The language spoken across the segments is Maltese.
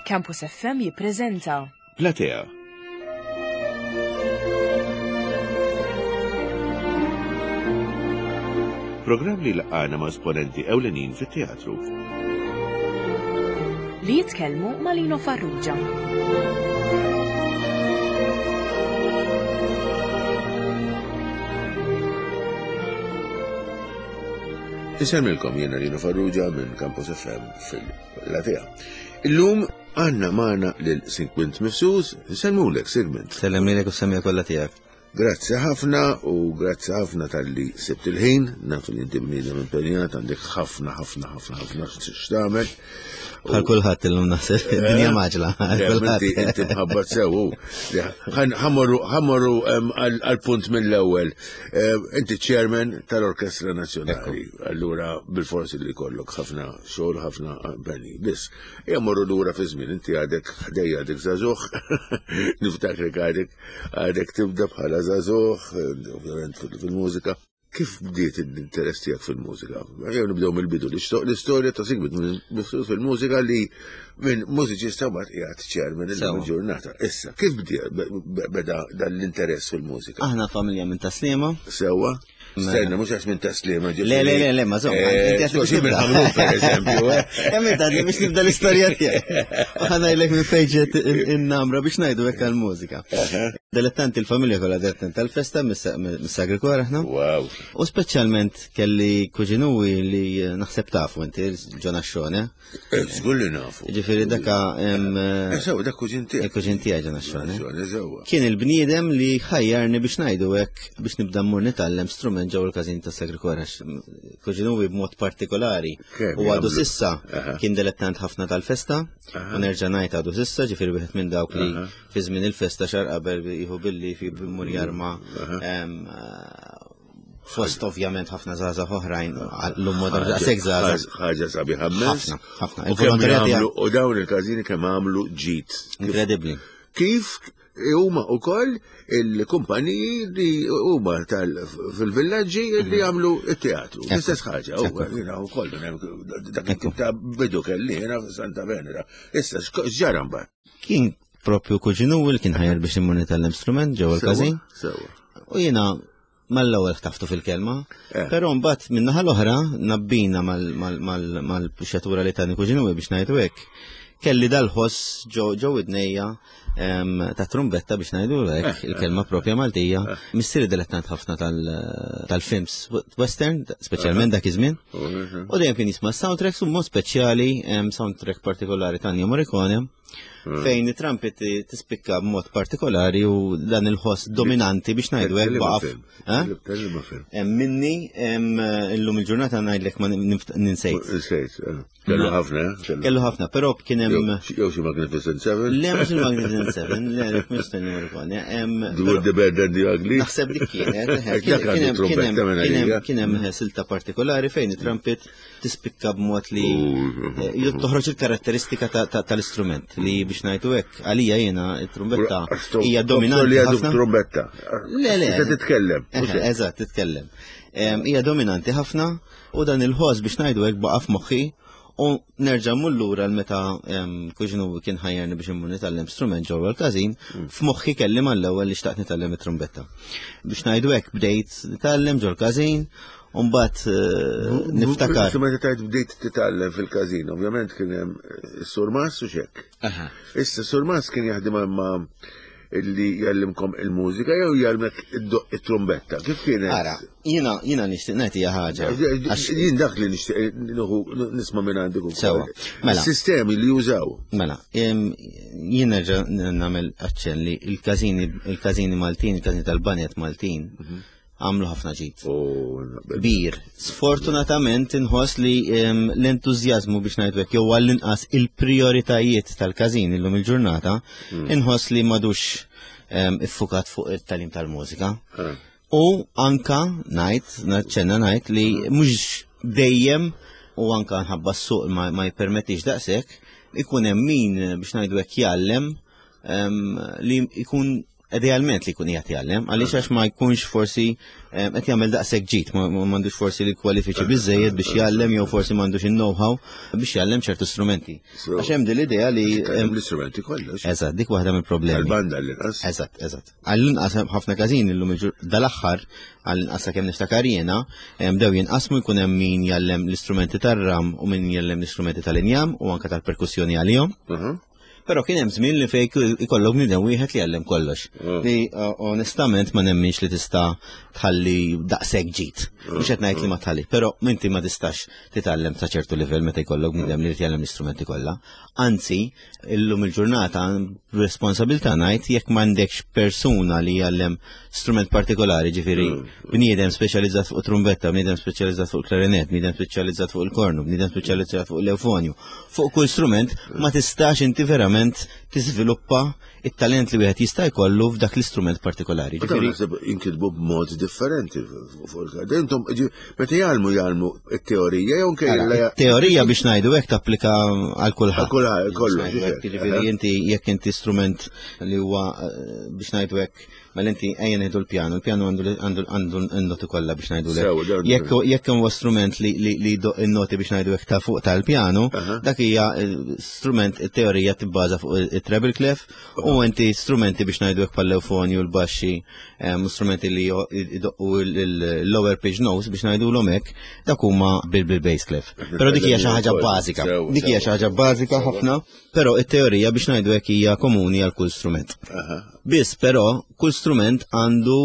Campus FM jippreżenta Platea. Programm li laqana ma' esponenti ewlenin fit-teatru. li jitkellmu ma' Lino Farrugia. Nisemilkom jiena Lino Farrugia minn Campus FM fil-Platea. Illum għanna maħna lil-Sigmund Mifsud, nisemulek Sigmund. Sellemilek u semmija kollha tiegħek. Grazzi ħafna u grazzi ħafna tal-li sebt il-ħin, naf li inti bniedem impenjat, għandek ħafna x'tagħmel. Bħal kulħadd illum naħseb id-dinja maġla. Inti mħabbat sew. Ħammorru għal-punt mill-ewwel. Inti chairman tal-Orkestra Nazzjonali. Allura bil-forsi li jkollok ħafna xogħol, ħafna impenji. Biss, jammorru lura fi żmien, inti għadek ħdejja għadek żagħżugħ, niftakrek għadek tibda bħala żagħżugħ, ovvjament fil-mużika. Kif bdiet l-interess tiegħek fil-mużika? Jew nibdew mill-bidu l-istorja ta' Sigmund Mifsud fil-mużika li minn mużiċista mbagħad qiegħed chairman il-ġurnata. Issa, kif beda dan l-interess fil-mużika? Aħna familja minn Taslima. Sewwa? Stenna, mux għax minn Taslima. Le, ma zom. Minn Ħamrun, per eżempju. Emmita, biex nibda l-istorja tiegħek. Ħana jlek minn fejġet in-namra biex ngħidu hekk għall-mużika. Dilettanti l-familja kollha dilettanti tal-festa mis-Sagri Kora aħna. Wow. U speċjalment kelli kuġinuwi li naħseb tafu inti Ġona Xxone. Żgur li nafu. Ġifieri dakka Sew dak kuġin tiegħek. Il-kuġin tiegħek Ġona Xxone. Sewwa. Kien il-bniedem li ħajjarni biex ngħidu hekk biex nibda mmur nitgħallem strument ġew il-każin ta' Sagri Kora. Kuġinuwi b'mod partikolari. U għadu sissa kien dilettant ħafna tal-festa u nerġa' ngħid għadu sissa ġifieri wieħed minn dawk li fi żmien il-festa xar qabel jieħu billi fi bil-mur jarma fost ovvjament ħafna żgħażagħ oħrajn l-modern daqshekk żgħażagħ. Ħaġa sabiħ ħammes. Ħafna. U dawn il-każini kemm għamlu ġid. Inkredibbli. Kif huma wkoll il-kumpaniji li huma fil-villaġġi li jagħmlu t-teatru. L-istess ħaġa, wkoll dak ta' bidu kelli jiena Santa Venera. Issa x'ġara mbagħad? Kien propju kuġinu li kien ħajjar biex immur nitgħallem strument ġew il-każin. U jiena mal-ewwel ħtaftu fil-kelma, però mbagħad min-naħa l-oħra nabbina mal-pixxatura li tani kuġinu biex ngħidu hekk. Kelli dal-ħoss ġew idnejja ta' trumbetta biex ngħidu hekk il-kelma propja Maltija. Missieri dilettant ħafna tal-films western, speċjalment dak iż-żmien. U dejjem kien jisma' soundtracks u mod speċjali soundtrack partikolari ta' Ennio Morricone fejn it-trampeti tispikka b'mod partikolari u dan il-ħoss dominanti biex ngħidu hekk baqaf. Minni illum il-ġurnata ngħidlek ma ninsejt. Kellu ħafna. Kellu ħafna, però kien hemm. Jew xi Magnificent Seven? Le mhux il-Magnificent Seven, le mhux Ennio Morricone. Dwar the bad and the ugly. Naħseb dik kien hemm silta partikolari fejn it-trampet tispikka b'mod li toħroġ il-karatteristika tal-istrument li biex ngħidu hekk għalija jiena t-trumbetta hija dominanti ħafna. Trumbetta. Le. Titkellem. Eżatt, titkellem. Hija dominanti ħafna u dan il-ħoss biex ngħidu hekk baqa' f'moħħi u nerġa' mmur lura meta kuġinu kien ħajjarni biex immur nitgħallem strument ġewwa l-każin, f'moħħi kelli mal-ewwel li xtaqt nitgħallem it-trumbetta. Biex ngħidu hekk bdejt nitgħallem ġewwa l-każin. Umbat niftakar. Meta tajt bdejt titgħallem fil-każin, ovvjament kien hemm is-Sur Mas u x'hekk. Issa Sur Mas kien jaħdem ma' illi jgħallimkom il-mużika jew jgħalmek it-trumbetta. Kif kienet? Ara, jiena nixtieq ngħid ħaġa. Jien dak li nixtieq nisma' minn għandek ukoll. Sewa. Mela. Is-sistemi li jużaw. Mela, jien nerġa' nagħmel aċċenn li il-każini Maltin, il-każini tal-Banet Maltin għamlu ħafna ġid. Bir. Sfortunatament inħoss li l-entużjażmu biex ngħidu hekk jew għall-inqas il-prijoritajiet tal-każin illum il-ġurnata inħoss li m'għadux iffukat fuq it-tagħlim tal-mużika. U anka naċċenna ngħid li mhux dejjem u anka nħabba s-suq ma jippermettix daqshekk ikun hemm min biex ngħidu hekk jgħallem li jkun idealment li kun jgħatjallem, għaliex ma jkunx forsi qed jagħmel daqshekk ġid, m'għandux forsi l-kwalifiċi biżejjed biex jgħallem jew forsi m'għandux in-know-how biex jgħallem ċertu strumenti. Għax hemm din l-idea li l-istrumenti kollox. Eżatt, dik waħda mill-problemi. Għall-banda l-inqas. Eżatt. Għall-inqas ħafna każin illum dal-aħħar għall-inqas kemm niftakar jiena bdew jinqasmu jkun hemm min jgħallem l-istrumenti tar-ram u min jgħallem l-istrumenti tal-injam u anke tal-perkussjoni għalihom. Però kien hemm żmien li fejn ikollok bniedem wieħed li jgħallem kollox. Li onestament ma nemminx li tista' tħalli daqshekk ġid. Mhux qed ngħid li ma tħalli, però inti ma tistax titgħallem ta' ċertu livell meta jkollok bniedem li jgħallem l-istrumenti kollha. Anzi, illum il-ġurnata responsabilità ngħid jekk m'għandekx persuna li jgħallem strument partikolari, ġifieri bniedem speċjalizzat fuq trumbetta, bniedem speċjalizzat fuq il-klarinett, bniedem speċjalizzat fuq il-kornu, bniedem speċjalizzat fuq l-eufonju. Fuq kull strument ma tistax inti verament tiżviluppa it-talent li wieħed jista' jkollu f'dak l-istrument partikolari. Ġifieri inkitbu b'mod differenti fuq il-kadr. Intom meta jgħalmu t-teorija jew nkella. Teorija biex ngħidu hekk tapplika għal kulħadd. Ġifieri inti jekk inti strument li huwa biex ngħidu hekk mela inti ejja ngħidu l-pjano għandu n-noti kollha biex ngħidu hekk. Jekk huwa strument li n-noti biex ngħidu hekk ta' fuq tal-pjano, dak hija strument it-teorija tibbaża fuq it-treble clef u inti strumenti biex ngħidu hekk pal-eufonju l-baxxi, strumenti li jdoqqu l-lower pitch nose biex ngħidulhom hekk dak huma bil-bass clef. Però dik hija xi ħaġa bażika. Dik hija xi ħaġa bażika ħafna, però it-teorija biex ngħidu hekk hija komuni għal kull strument. Biss però kull strument għandu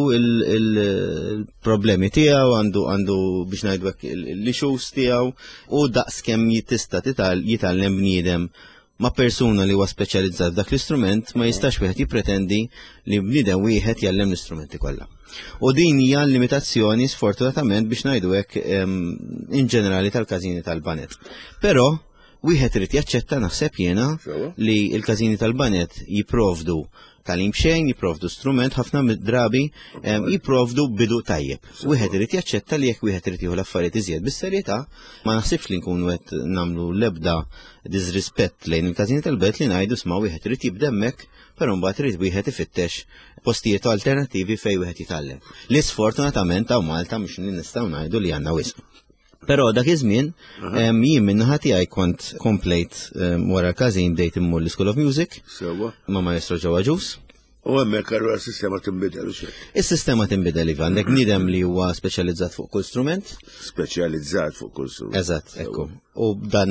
il-problemi tiegħu, għandu biex ngħidu hekk l-issues tiegħu u daqs kemm tista' jitgħallem bniedem ma' persuna li huwa speċjalizzat f'dak l-istrument ma jistax wieħed jippretendi li bniedem wieħed jgħallem l-istrumenti kollha. U din hija l-limitazzjoni sfortunatament biex ngħidu hekk in ġenerali tal-każini tal-banet. Però wieħed irid jaċċetta naħseb jiena li l-każini tal-banet jipprovdu tal-im xejn, jipprovdu strument, ħafna drabi jipprovdu bidu tajjeb. Wieħed irid jaċċetta li jekk wieħed irid jieħu l-affarijiet iżjed bis-serjetà, ma naħsibx li nkunu qed nagħmlu l-ebda disrispett lejn il-każini tal-bet li ngħidu sma' wieħed irid jibda hemmhekk, però mbagħad irid wieħed ifittex postijiet alternattivi fejn wieħed jitgħallem. Li sfortunatament hawn Malta mhux nistgħu ngħidu li għandna wisq. Però dak iż-żmien jien min-naħa tiegħi kont komplejt wara l-każin bdejt immur l-School of Music ma' Maestro ġewwa Ġus. U hemmhekk allura s-sistema tinbidel u xejn. Is-sistema tinbidel iva, għandek bniedem li huwa speċjalizzat fuq kull strument. Speċjalizzat fuq kull strument. Eżatt, ekku. U dan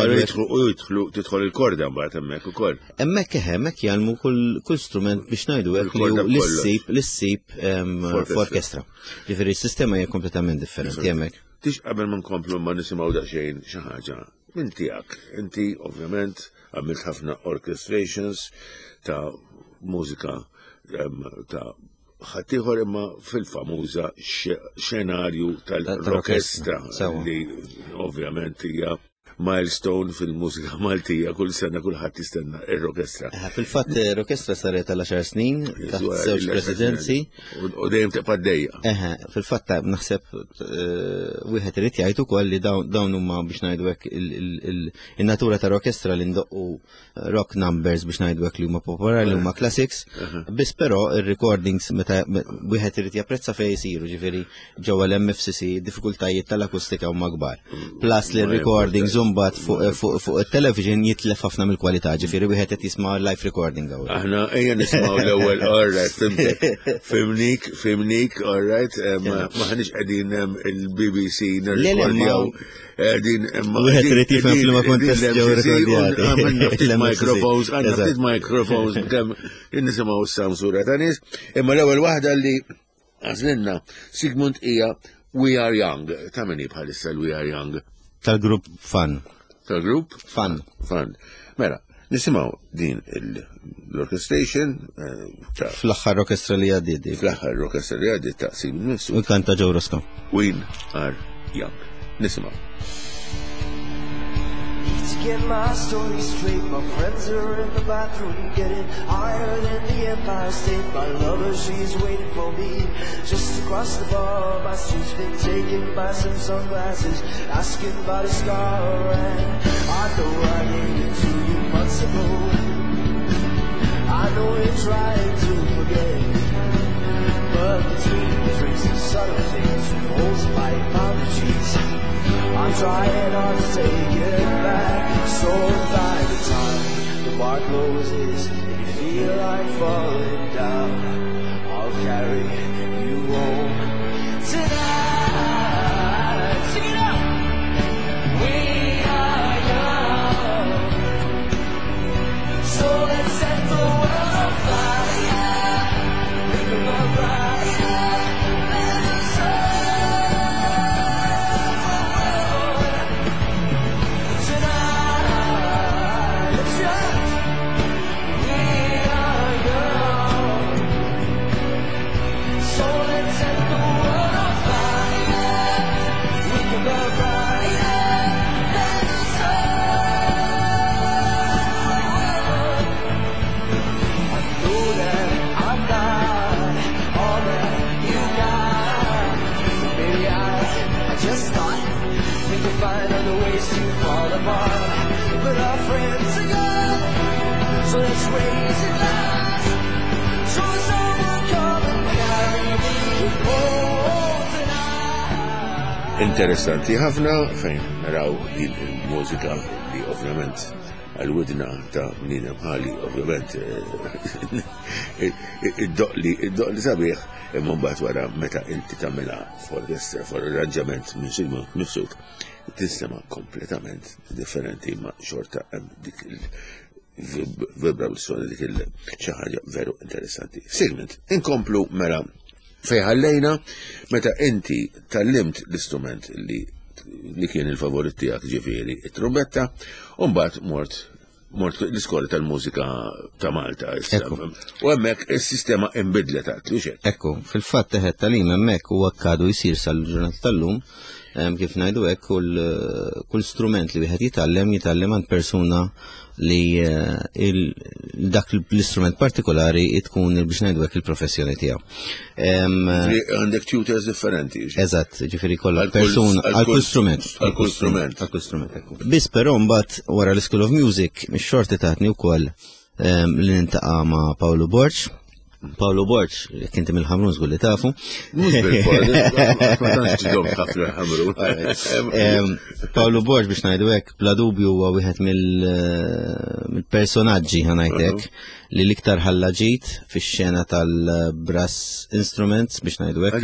tidħol il-korda mbagħad hemmhekk ukoll. Hemmhekk jgħalmu kull strument biex ngħidu hekk li ssib f'orkestra. Ġifieri s-sistema hija kompletament differenti hemmhekk. Tix qabel ma nkomplu ma nisimgħu daqsxejn xi ħaġa minn tiegħek. Inti ovvjament għamilt ħafna orchestrations ta' mużika ta' ħaddieħor imma fil-famuża xenarju tal-orkestra li ovvjament hija milestone fil-mużika Maltija kull sena kulħadd jistenna r-orkestra. Fil-fatt l-orkestra saret għal 10 snin taħt żewġ presidenzi. U dejjem tibqa' dejja. Fil-fatt naħseb wieħed irid jgħid ukoll li dawn huma biex ngħidu hekk in-natura tal-orkestra li ndoqqu rock numbers biex ngħidu hekk li huma popolari li huma classics. Biss però ir-recordings meta wieħed irid japprezza fejn isiru, ġifieri ġewwa l-MFCC diffikultajiet tal-akustika huma kbar. Plus li r-recordings mbagħad fuq it-television jitlef ħafna mill-kwalità, ġifieri wieħed qed jisma' live recording hawn. Aħna ejja nismgħu l-ewwel fimnik, all right, ma ħanix qegħdin il-BBC nirrekordjaw din wieħed irid jifhem li ma kontest ġew rekordjati. Għandna ftit microphones kemm nisimgħu s-samsura ta' nies, imma l-ewwel waħda li għażlinna Sigmund hija We Are Young. Ta' min bħalissa l-We Are Young? Tal-grupp Fun. Tal-grupp? Fun. Mela, nisimaw din l-orchestration fl-aħħar orkestra li għaddit. Fl-aħħar orkestra li għaddit ta' Sigmund Nissu. U kanta Joe Roscoe. We Are Young. Nisimaw. To get my story straight, my friends are in the bathroom getting higher than the Empire State. My lover, she's waiting for me just across the bar. My street's been taken by some sunglasses, asking about a star. And I know I gave it to you months ago. I know you tried to again. But between the drinks and subtle things, from holes in my apologies, I'm trying hard to take it back. So by the time the bar closes and you feel like falling down, I'll carry you home tonight. Sing it out. We are young, so let's set the world on fire. Make them all brighter than the sun. Tonight, let's just, we are young, so let's set the world on fire. We can go brighter than the sun. I know that I'm not all that you got. Maybe I just thought we could find other ways to fall apart. But our friends are gone, so let's raise a glass. So someone come and carry me home tonight. Interessanti ħafna fejn naraw il-mużika li ovvjament għal-widna ta' Nina bħali, ovvjament id-doqli sabiħ, imma mbagħad wara meta inti tagħmilha f'orkestra, f'arranġament mifsud, tistema' kompletament differenti ma' xorta hemm dik il-vibrazzjoni, dik xi ħaġa veru interessanti. Segment, inkomplu mela fejn ħallejna meta inti tallimt l-istrument li kien il-favorit tiegħek, ġifieri it-trumbetta, u mbagħad mort l-iskola tal-mużika ta' Malta. U hemmhekk is-sistema inbidlet għatlu xek. Ekku, fil-fatt teħed tal-im hemmhekk huwa kkadu jsir sal-ġurnata tal-lum, kif ngħidu hekk kull strument li wieħed jitgħallem għand persuna li dak l-istrument partikolari tkun biex ngħidu hekk il-professjoni tiegħu. Għandek tutors differenti. Eżatt, ġifieri kollha persuna għal-kull strument. Biss però mbagħad wara l-School of Music mix-xorti tatni wkoll li nintaqa' ma' Paolo Borch. Paolo Borch, jekk inti mill-Ħamrun żgur li tafu. Paolo Borch biex ngħidu hekk bla dubju huwa wieħed mill-personaġġi ħanajtek li l-iktar ħallaġit fix-xena tal-brass instruments biex ngħidu hekk.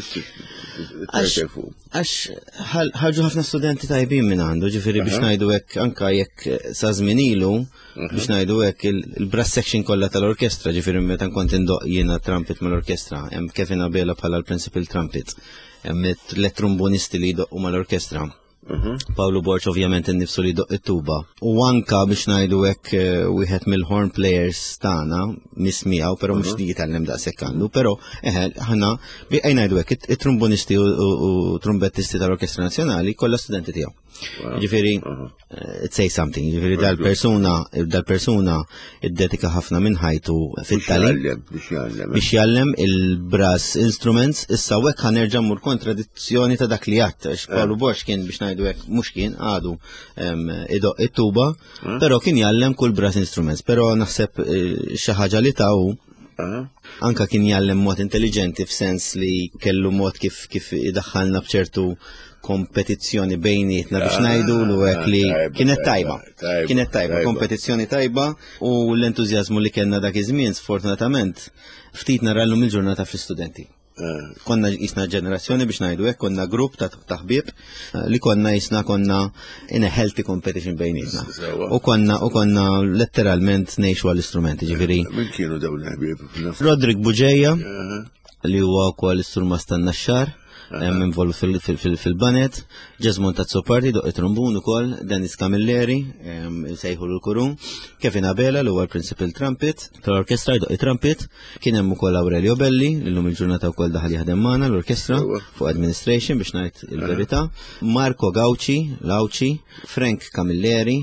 Għax ħarġu ħafna studenti tajbin minn għandu, ġifieri biex ngħidu hekk anke jekk sa żmien ilu biex ngħidu hekk il-brass section kollha tal-orkestra, ġifieri meta kont indoq jiena trumpet mal-orkestra, hemm Kevin Abela bħala l-principal trumpet, hemm l-trombonisti li jdoqqu mal-orkestra. Paolo Borch ovvjament innifsu li jdoq it-tuba. U anka biex ngħidu hekk wieħed mill-horn players tagħna mismiegħu, però mhux li jitgħallem daqshekk għandu, però ħana ngħidu hekk it-trombonisti u trumbettisti tal-Orkestra Nazzjonali kollha studenti tiegħu. Ġifieri it say something, ġifieri dal-persuna iddedika ħafna minn ħajtu fit-tagħlim biex jgħallem il-brass instruments. Issa hekk ħanerġa' mmur kontradizzjoni ta' dak li għadt, għax Paolo Borch kien biex ngħidu hekk mhux kien għadu idoq it-tuba, però kien jgħallem kull brass instruments, però naħseb xi ħaġa li taw anka kien jgħallem mod intelligenti f'sens li kellu mod kif idaħħalna b'ċertu kompetizzjoni bejnietna biex ngħidu hekk li kienet tajba, kompetizzjoni tajba u l-entużjażmu li kellna dak iż-żmien sfortunatament ftit narallhom il-ġurnata fl-istudenti. Konna jisna ġenerazzjoni biex ngħidu hekk, konna grupp ta' ħbieb li konna in a healthy competition bejnietna. U konna letteralment ngħixu għall-istrumenti, ġifieri. Min kienu dawn il-ħbieb? Rodrik Buġeja li huwa wkoll is-surma stan-naxxar, involut fil-banet, Ġezmon Tazzopardi doq it-trombun ukoll, Dennis Camilleri, sejħu l-kurun, Kevin Abela li huwa l-principal trumpet tal-orkestra doq it-trumpet, kien hemm ukoll Aurelio Belli li llum il-ġurnata wkoll daħal jaħdem magħna l-orkestra fuq administration biex ngħid il-verità, Marco Gauci, Frank Camilleri,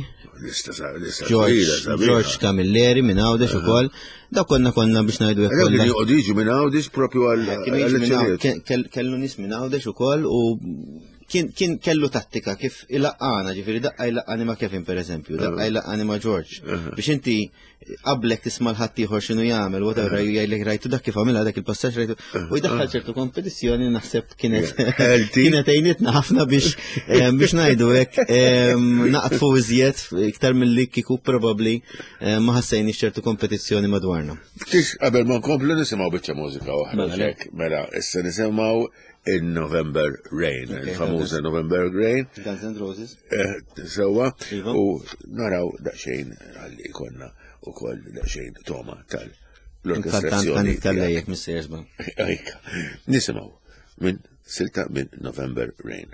George Camilleri minn Għawdex ukoll. Da konna biex ngħidu hekk. Kien joqgħu minn Għawdex propju għal kellu nies minn Għawdex ukoll u kien kellu tattika kif ilaqqana, ġifieri daqqa ilaqqani ma' Kevin pereżempju, daqqa ilaqqani ma' George. Biex inti qablek tisma' l-ħadd ieħor x'inhu jagħmel, whatever, jgħidlek rajtu dak kif għamilha dak il-passaġġ rajtu. U jdaħħal ċertu kompetizzjoni naħseb kienet għejnietna ħafna biex ngħidu hekk naqtfu iżjed iktar milli kieku probabbli ma ħassejniex ċertu kompetizzjoni madwarna. Tix qabel ma nkomplu nisimgħu biċċa mużika oħra. Mela, issa nisimgħu in November Rain, il-famuża November Rain. Guns N' Roses. Sewa, u naraw daqsxejn għalli konna u koll daqsxejn toma tal-orkestrazzjoni. Tal-lejjek mis-sersba. Nisimaw minn silta minn November Rain.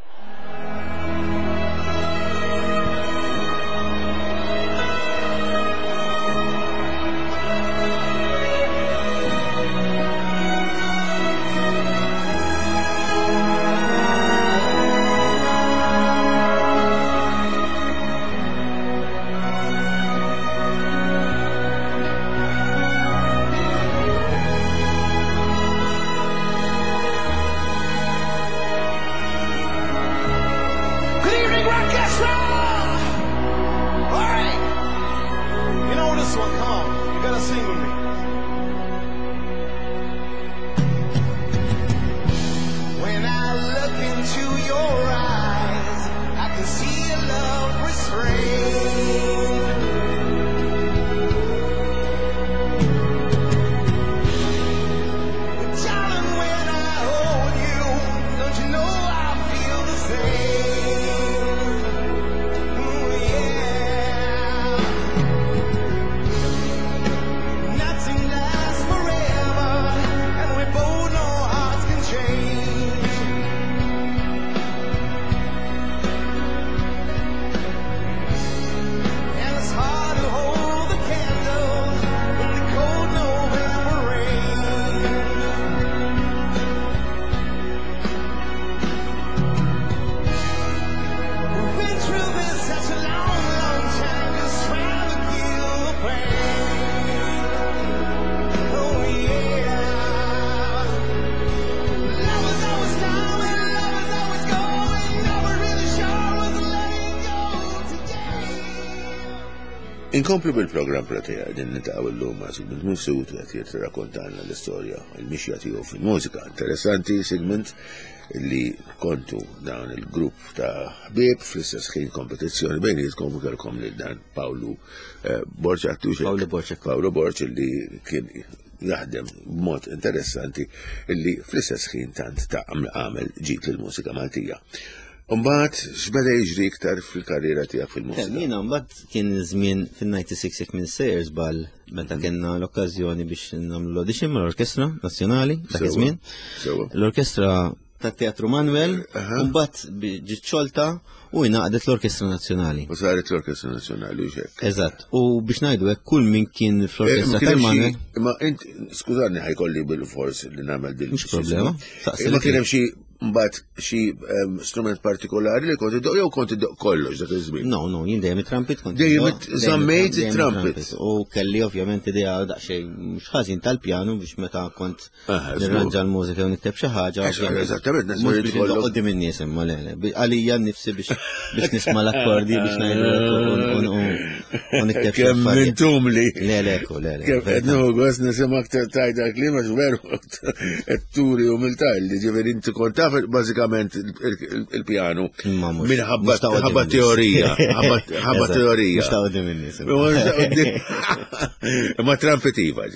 Inkomplu bil-program pratija din nitaqaw l-lum ma' Sigmund Mifsud għat jirtirakontanna l-istoria il-mixja tiegħu fil-mużika. Interessanti segment li kontu dawn il-grupp ta' ħbieb fl-istess ħin kompetizzjoni bejnietkom u kellkom lil dan Paolo Borċak li kien jaħdem b'mod interessanti li fl-istess ħin tant ta' għamel ġit lill-mużika Maltija. Umbat, x'beda jiġri iktar fil-karriera tiegħek fil-mużika? Jiena mbagħad kien żmien fin-96 jekk minn sejers bal meta kellna l-okkażjoni biex nagħmlu l-audition mal-Orkestra Nazzjonali dak iż-żmien. L-Orkestra tat-Teatru Manuel, mbagħad ġiet xolta u jingħaqdet l-Orkestra Nazzjonali. U saret l-Orkestra Nazzjonali u xek. Eżatt. U biex ngħidu hekk kull min kien fl-Orkestra tal-Manuel. Ma int skużani ħajkolli bil-fors li nagħmel din. Mhux problema. Ma kien hemm xi mbagħad xi strument partikolari li konti jew konti kollox dak iż-żmien. No, jien dejjem it-trumpet kont. Dejjem żammejt it-trumpet. U kelli ovvjament idea daqsxejn mhux ħażin tal-pjanu biex meta kont nirranġa l-mużika u nikteb xi ħaġa. Eżattament, mhux biex qudiem in-nies imma le. Għalija nnifsi biex nisma' l-akkordi biex ngħidu u nikteb xi kemm mintum li. Le. No, għas nisimak tajda klima veru qed turi umiltà li ġifieri inti kont bażikament il-pjanu minħabba teorija. Ma trampetiva.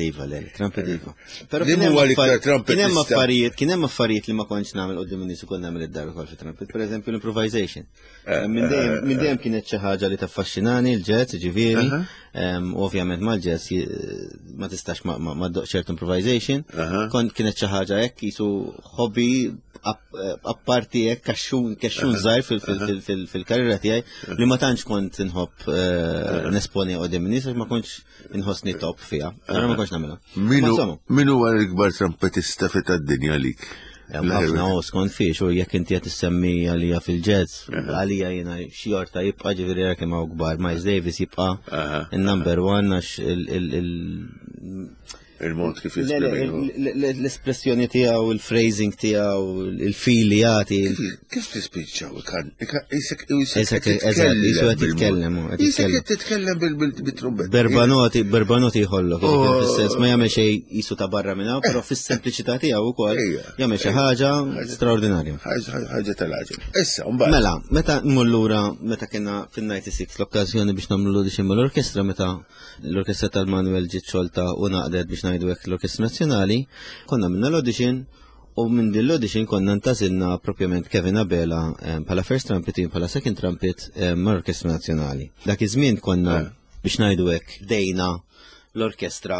Però kien hemm affarijiet li ma kontx nagħmel qudiem in-nies ukoll nagħmel id-dar ukoll fit-trumpet. Pereżempju l-improvisation. Minn dejjem kienet xi ħaġa li taffaxxinani l-jazz, ġifieri. Ovvjament mal-jazz ma tistax ma ddoq ċert improvisation. Kienet xi ħaġa hekk qisu hobby apparti hekk kaxxun żgħir fil-karriera tiegħi li ma tantx kont inħobb nesponi qudiem in-nies għax ma kontx inħossni top fiha. Allura ma kontx nagħmilha. Min huwa l-ikbar trompetista fit-dinja lik? Ħafna skont fiex u jekk inti qed tissemmi għalija fil-jazz, għalija jiena xi jorta jibqa' ġifieri kemm hawn kbar, Miles Davis jibqa' in-number one għax Il-mod kif jisprimi. L-espressjoni tiegħu, il-phrasing tiegħu, il-fili jagħti. Kif tispiċċaw kan? Isek titkellem. Isek titkellem bil-trumbet. Berbanoti jħollok. Fis-sens ma jagħmel xejn qisu ta' barra minn hawn, però fis-sempliċità tiegħu wkoll jagħmel xi ħaġa straordinarja. Ħaġa tal-ħaġa. Issa, mbagħad. Mela, meta mullura meta kienna fin-96 l-okkażjoni biex nagħmlu l-audition mal-orkestra meta l-orkestra tal-Manuel ġiet xolta u naqdet biex ngħidu hekk l-Orkestra Nazzjonali, konna minna l-audition u minn din l-audition konna ntażilna propjament Kevin Abela bħala first trumpet bħala second trumpet mal-Orkestra Nazzjonali. Dak iż-żmien konna biex ngħidu hekk dejna l-orkestra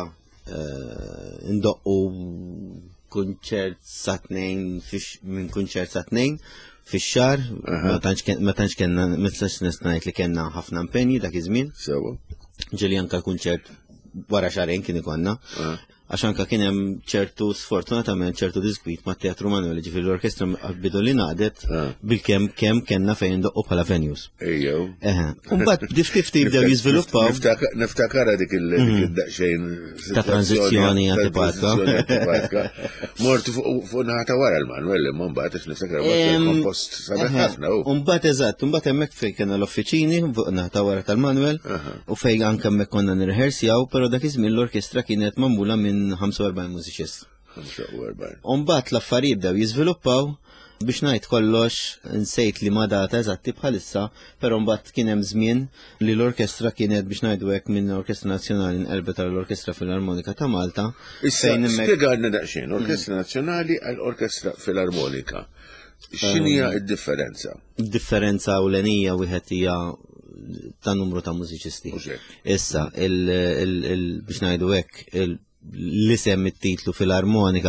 ndoqqu kunċert sa tnejn minn kunċert sa tnejn fix-xahar, ma tantx kellna mistax ngħid li kellna ħafna impenji dak iż-żmien. Ġieli anke l-kunċert wara xarejn kien ikonna. Għax anka kien hemm ċertu sfortunatament ċertu diskwit ma' Teatru Manuel, ġifieri l-orkestra bidu li ngħadet bil-kemm kellna fejn ndoqqu bħala venues. Ejjew. Mbagħad kif tibdew jiżviluppaw. Niftakara dik il-daqsxejn ta' tranzizzjoni antipatika. Mortu fuq naħa wara l-Manuel, imma mbagħad għax niftakara kompost sabiħ ħafna. Mbagħad eżatt, mbagħad hemmhekk fejn kellna l-offiċini fuq naħa wara tal-Manuel u fejn anke hemmhekk konna nirrehearsjaw, però dak iż-żmien l-orkestra kienet magħmula minn 45 mużiċist. 45. Mbagħad l-affarijiet bdew jiżviluppaw biex ngħid kollox nsejt li ma data eżatti bħalissa, però mbagħad kien hemm żmien li l-orkestra kienet biex ngħidu hekk minn Orkestra Nazzjonali nqelbet tal-Orkestra Filarmonika ta' Malta. Issa spjegħalna daqsxejn, Orkestra Nazzjonali għal Orkestra Filarmonika. X'inhija d-differenza? Id-differenza ewlenija wieħed hija ta' numru ta' mużiċisti. Issa biex ngħidu hekk l-isem it-titlu fil-armonika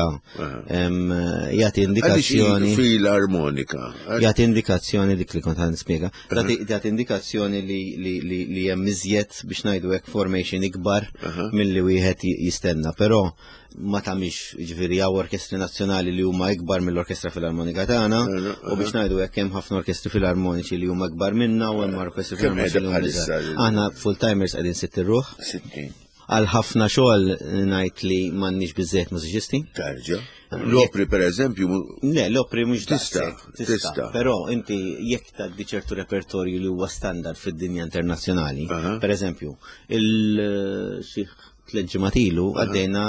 jagħti indikazzjoni jagħti indikazzjoni dik li kont nispjega. Jagħti indikazzjoni li hemm iżjed biex ngħidu hekk formation ikbar milli wieħed jistenna, però ma tagħmilx jiġifieri hawn orkestri nazzjonali li huma ikbar mill-Orkestra Filarmonika tagħna u biex ngħidu hekk hemm ħafna orkestri filarmoniċi li huma ikbar minna u hemm orkestri filarmoniċi li huma iżgħar. Aħna full-timers qegħdin 60 ruħ. Għal ħafna xogħol ngħid li m'għandniex biżżejjed mużiċisti. Tarġa. L-opri pereżempju. Le, l-opri mhux tista'. Però inti jekk tgħaddi ċertu repertorju li huwa standard fid-dinja internazzjonali, pereżempju, xi tliet ġimgħat ilu għaddejna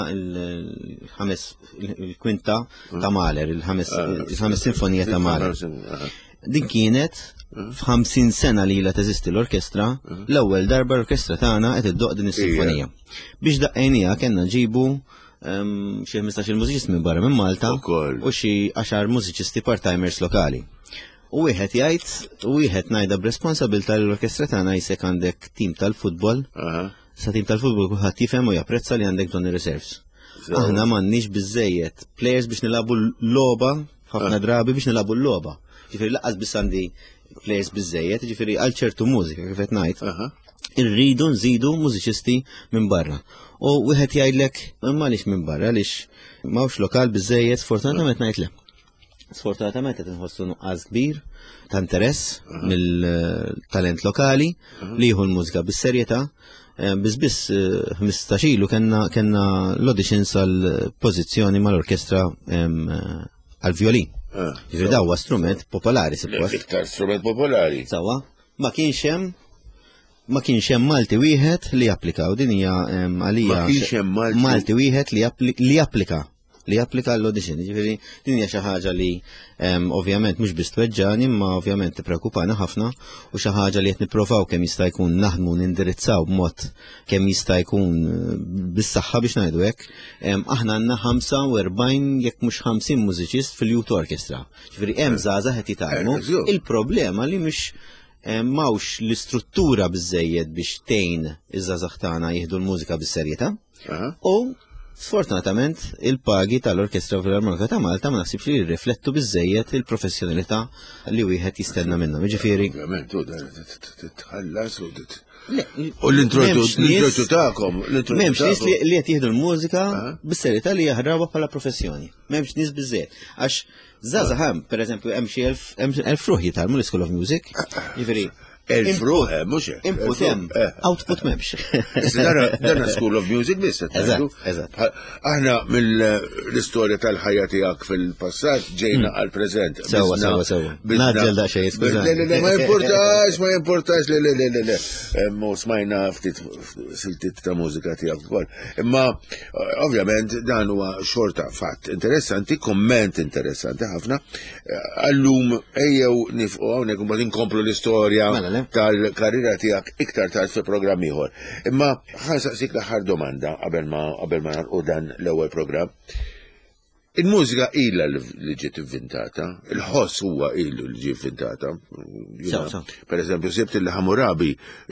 il-kwinta ta' Mahler, il-ħames sinfonija ta' Mahler. Din kienet f'50 sena li la teżisti l-orkestra, l-ewwel darba l-orkestra tagħna qed iddoq din is-sinfonija. Biex daqqejnija kellna ġibu xi 15 mużiċist minn barra minn Malta u xi 10 mużiċisti part-timers lokali. U wieħed jgħid u wieħed ngħidha b'responsabilità li l-orkestra tagħna jsek għandek tim tal-futbol, sa tim tal-futbol kulħadd jifhem u japprezza li għandek doni reserves. Aħna m'għandniex biżejjed players biex nilagħbu l-logħba ħafna drabi biex nilagħbu l-logħba. Ġifieri laqqas biss għandi players biżejjed, ġifieri għal ċertu mużika kif qed ngħid. Irridu nżidu mużiċisti minn barra. U wieħed jgħidlek imma għaliex minn barra għaliex m'hawnx lokal biżejjed, sfortunatament ngħid le. Sfortunatament qed inħossu nuqqas kbir ta' interess mill-talent lokali li jieħu l-mużika bis-serjetà. Biss 15 ilu kellna l-auditions għal pożizzjoni mal-orkestra għal-violin. Ġifieri daw huwa strument popolari suppost. Iktar strument popolari. Sawa, ma kienx hemm Malti wieħed li japplika u din hija għalija. Ma kienx hemm Malti wieħed li japplika l-audition. Ġifieri din hija xi ħaġa li ovvjament mhux biss tweġġani, imma ovvjament tippreokupana ħafna u xi ħaġa li qed nippruvaw kemm jista' jkun naħdmu nindirizzaw b'mod kemm jista' jkun bis-saħħa biex ngħidu hekk. Aħna għandna 45 jekk mhux 50 mużiċist fil-youth orchestra. Ġifieri hemm żgħażagħ qed jitgħallmu. Il-problema li mhux m'hawnx l-istruttura biżżejjed biex tgħin iż-żgħażagħ tagħna jieħdu l-mużika bis-serjetà. U sfortunatament il-pagi tal-Orkestra Filarmonika ta' Malta ma naħsibx li jirriflettu biżżejjed il-professjonalità li wieħed jistenna minnhom. Jiġifieri. Titħallas u l-introdu tagħkom. M'hemmx nies li qed jieħdu l-mużika bis-serjetà li jaħrabuha bħala professjoni. M'hemmx nies biżżejjed. Għax żgħażagħ pereżempju hemm xi 1000 ruħ jitalmu l-School of Music. Jiġifieri Elfruħ, mux Input hemm, output m'hemmx. Dana School of Music biss. Eżatt. Aħna mill-istorja tal-ħajja tiegħek fil-passat ġejna għall-preżent. Sewa. Naġġel daqsxejn, skużani. Ma importax, le. Mu smajna ftit siltiet ta' mużika tiegħek ukoll. Imma ovvjament dan huwa xorta fatt interessanti, komment interessanti ħafna. Allum ejjew nifqu hawnhekk imbagħad inkomplu l-istorja tal-karriera tiegħek iktar tard fi programm ieħor. Imma ħansaqsik l-aħħar domanda qabel ma narqu dan l-ewwel programm. Il-mużika ilha li ġiet inventata, il-ħoss huwa ilu li ġiet inventata. Per eżempju, sibt il-Hammurabi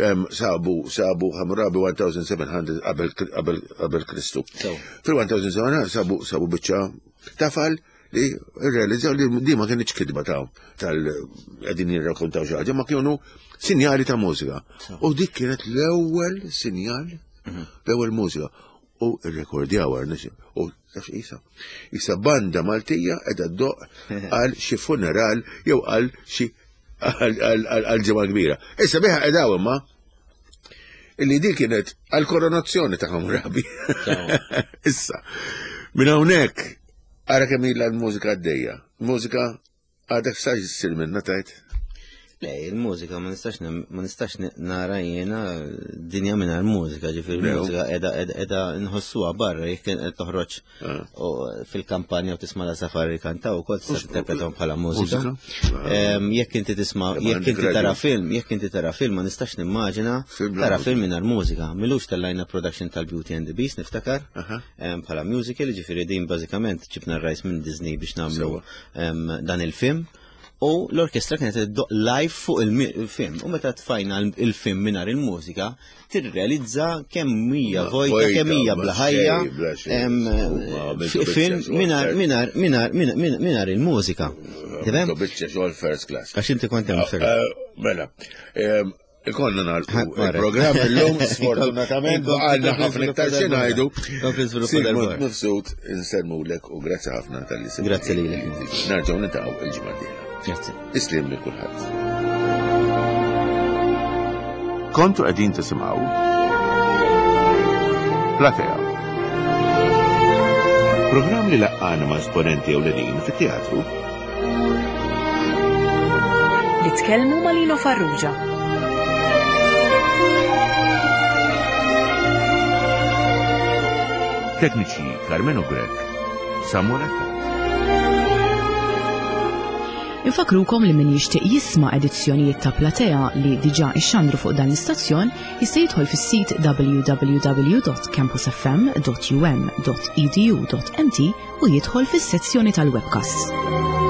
sabu Hammurabi 1700 qabel Kristu. Fil-1700 sabu biċċa tafal li realizzaw li di ma kienx kidba tal-qegħdin jirrakkontaw xi ħaġa, ma kienu sinjali ta' mużika. U dik kienet l-ewwel sinjal, l-ewwel mużika. U rrekordjaw u taf isa banda Maltija qiegħda ddoq għal xi funeral jew għal xi għal ġimgħa kbira. Issa biha qedaw imma illi dik kienet għal koronazzjoni ta' Hammurabi. Issa minn hawnhekk ara kemm ilha l-mużika għaddejja. Mużika għadek sa jsir minnha tajt? Le, il-mużika ma nistax nara jiena dinja minn l-mużika, ġifieri il-mużika qiegħda nħossuha barra jekk qed toħroġ fil-kampanja u tisma' la safari kantaw ukoll tista' tinterpretahom bħala mużika. Jekk inti tisma' jekk inti tara film ma nistax nimmaġina tara film mingħajr mużika. Milux tal-line production tal-Beauty and the Beast niftakar bħala musical, ġifieri din bażikament ġibna r-rajs minn Disney biex nagħmlu dan il-film. U l-orkestra kienet iddoq live fuq il-film. U meta tfajna il-film mingħajr il-mużika, tirrealizza kemm hija vojta, kemm hija bla ħajja film mingħajr il-mużika. Tifhem? First class. Għax inti kont hemm Mela. Ikonna nagħlqu il-programm illum sfortunatament għandna ħafna iktar xi ngħidu. Sigmund Mifsud insemulek u grazzi ħafna tal-li semmejt. Grazzi lilek. Narġgħu nitgħu il-ġimgħa dieħla. Grazzi. Islim lil kulħadd. Kontu qegħdin tisimgħu Platea. Programm li laqqana ma' esponenti ewlenin fit-teatru. Li tkellmu ma' Lino Farrugia. Tekniċi Carmen Ugrek, Samurata. Infakrukom li min jixtieq jisma' edizzjonijiet ta' Platea li diġà ixxandru fuq dan l-istazzjon jista' jidħol fis-sit www.campusfm.um.edu.mt u jidħol fis-sezzjoni tal-webcast.